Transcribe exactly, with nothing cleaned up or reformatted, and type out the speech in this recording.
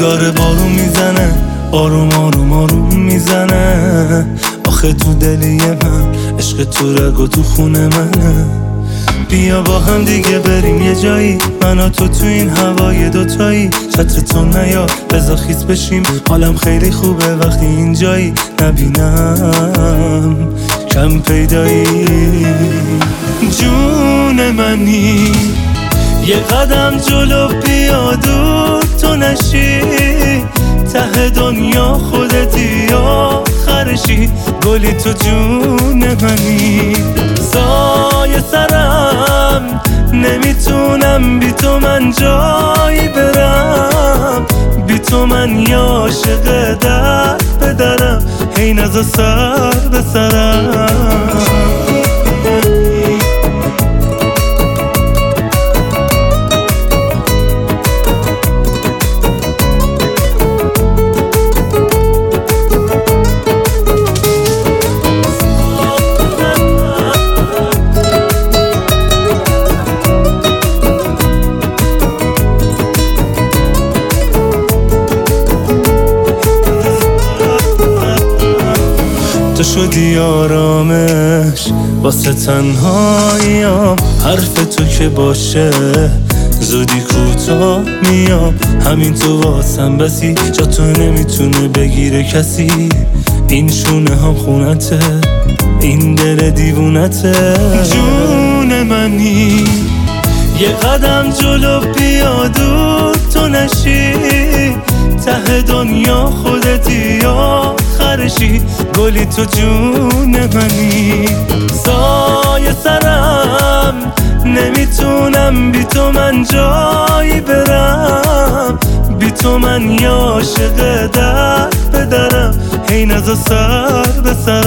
داره بارون میزنه، آروم آروم آروم میزنه. آخه تو دلی من عشق تو رگ و تو خونه منه. بیا با هم دیگه بریم یه جایی، من و تو تو این هوای دوتایی. چتر تو نیا بذار خیس بشیم، حالم خیلی خوبه وقتی اینجایی. نبینم کم پیدایی، جون منی. یه قدم جلو بیا دور تو نشی، ته دنیا خودتی آخرشی. گلی تو جون منی، سایه سرم نمیتونم بی تو من جایی برم. بی تو من یا عاشق در به درم، هی نزا سر به سرم. تو شدی آرامش واسه تنهاییام، حرف تو که باشه زودی کوتاه میام. همین تو واسم بسی، جا تو نمیتونه بگیره کسی. این شونه هم خونته، این دل دیوونته. جون منی، یه قدم جلو بیا دور تو نشی، ته دنیا خودتی آخرشی. گلی تو جون منی، سایه سرم نمیتونم بی تو من جایی برم. بی تو من یا عاشق در به درم، هی نزا سر به سر.